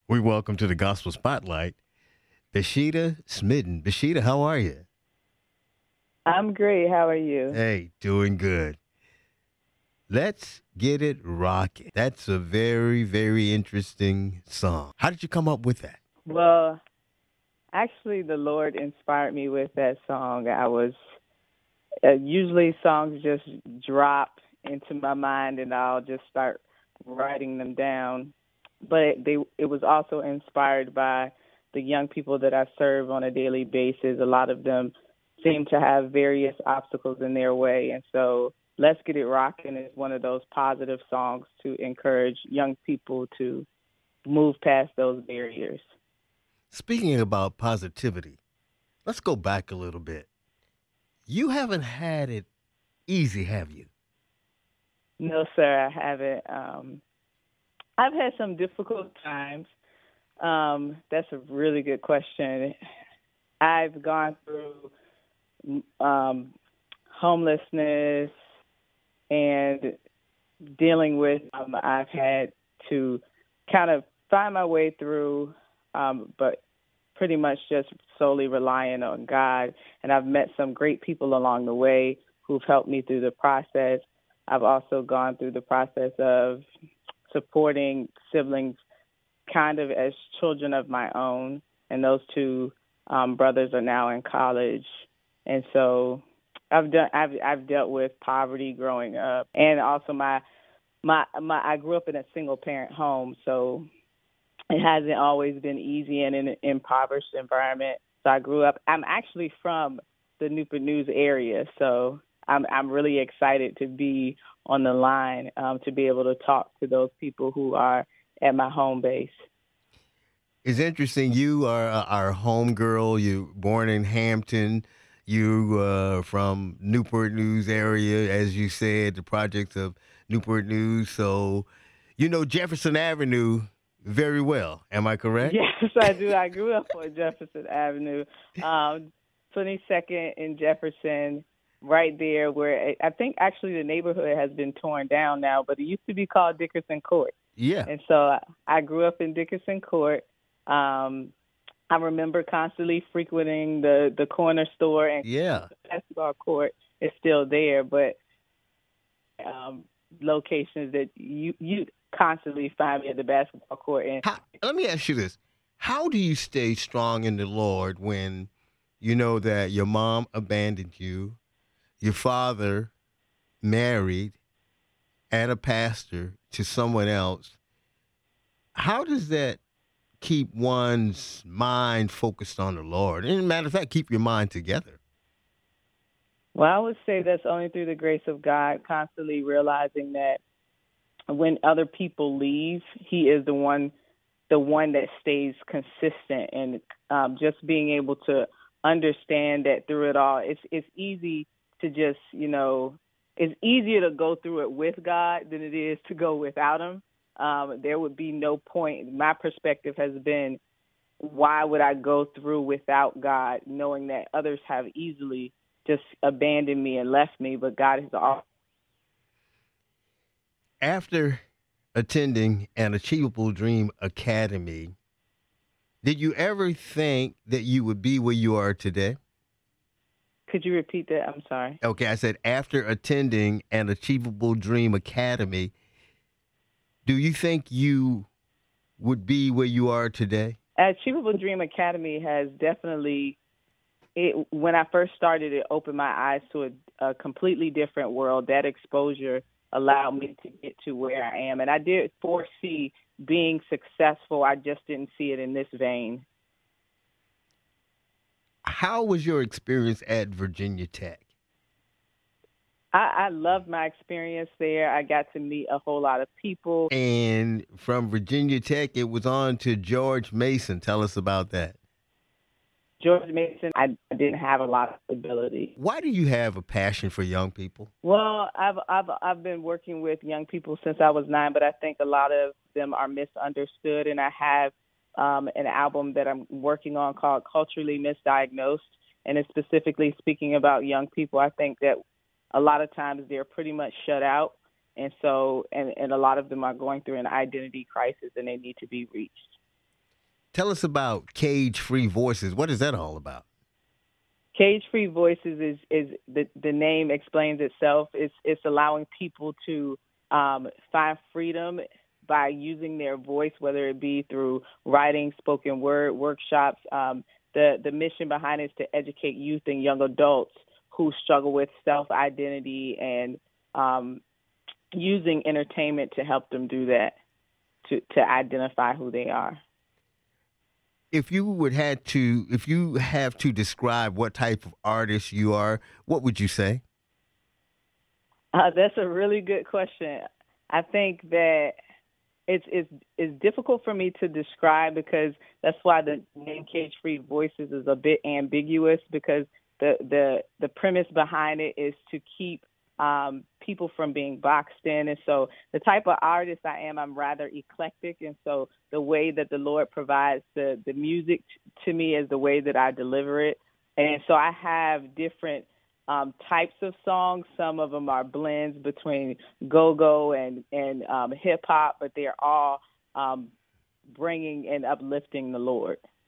We welcome to the Gospel Spotlight, Bashida Smitten. Bashida, how are you? I'm great. How are you? Hey, doing good. Let's get it rocking. That's a very, very interesting song. How did you come up with that? Well, actually, the Lord inspired me with that song. I was usually songs just drop into my mind, and I'll just start writing them down. But it was also inspired by the young people that I serve on a daily basis. A lot of them seem to have various obstacles in their way, and so "Let's Get It Rockin'" is one of those positive songs to encourage young people to move past those barriers. Speaking about positivity, let's go back a little bit. You haven't had it easy, have you? No, sir, I haven't. I've had some difficult times. That's a really good question. I've gone through um, homelessness and dealing with. I've had to kind of find my way through, but pretty much just solely relying on God. And I've met some great people along the way who've helped me through the process. I've also gone through the process of supporting siblings kind of as children of my own. And those two brothers are now in college. And so I've dealt with poverty growing up, and also my I grew up in a single parent home, so it hasn't always been easy in an impoverished environment. So I grew up. I'm actually from the Newport News area, so I'm really excited to be on the line to be able to talk to those people who are at my home base. It's interesting. You are our homegirl. You born in Hampton. You from Newport News area, as you said, the projects of Newport News. So you know Jefferson Avenue very well. Am I correct? Yes, I do. I grew up on Jefferson Avenue, um, 22nd in Jefferson, right there where I think actually the neighborhood has been torn down now, but it used to be called Dickerson Court. Yeah, And so I grew up in Dickerson Court. Um, I remember constantly frequenting the corner store, and yeah. the basketball court is still there, but um, locations that you constantly find me at the basketball court. And Let me ask you this: how do you stay strong in the Lord when you know that your mom abandoned you, your father married, and a pastor to someone else? How does that keep one's mind focused on the Lord? And matter of fact, keep your mind together. well, I would say that's only through the grace of God, constantly realizing that when other people leave, He is the one that stays consistent, and just being able to understand that through it all, it's easy to just it's easier to go through it with God than it is to go without Him. There would be no point. My perspective has been, why would I go through without God, knowing that others have easily just abandoned me and left me, but God has always. After attending an Achievable Dream Academy, did you ever think that you would be where you are today? Could you repeat that? I'm sorry. Okay, I said after attending an Achievable Dream Academy, do you think you would be where you are today? Achievable Dream Academy has definitely when I first started, it opened my eyes to a completely different world. That exposure allowed me to get to where I am, and I did foresee being successful. I just didn't see it in this vein. How was your experience at Virginia Tech? I loved my experience there. I got to meet a whole lot of people. And from Virginia Tech, it was on to George Mason. Tell us about that. George Mason, I didn't have a lot of ability. Why do you have a passion for young people? Well, I've been working with young people since I was 9, but I think a lot of them are misunderstood, and I have an album that I'm working on called Culturally Misdiagnosed, and it's specifically speaking about young people. I think that a lot of times they're pretty much shut out, and so and a lot of them are going through an identity crisis, and they need to be reached. Tell us about Cage Free Voices. What is that all about? Cage Free Voices is the name explains itself. It's allowing people to find freedom by using their voice, whether it be through writing, spoken word, workshops. The mission behind it is to educate youth and young adults who struggle with self-identity and using entertainment to help them do that, to identify who they are. If you have to describe what type of artist you are, what would you say? That's a really good question. I think that it's difficult for me to describe because that's why the name Cage Free Voices is a bit ambiguous because the premise behind it is to keep people from being boxed in. And so the type of artist I am, I'm rather eclectic. And so the way that the Lord provides the music to me is the way that I deliver it. And so I have different types of songs. Some of them are blends between go-go and hip-hop, but they're all bringing and uplifting the Lord.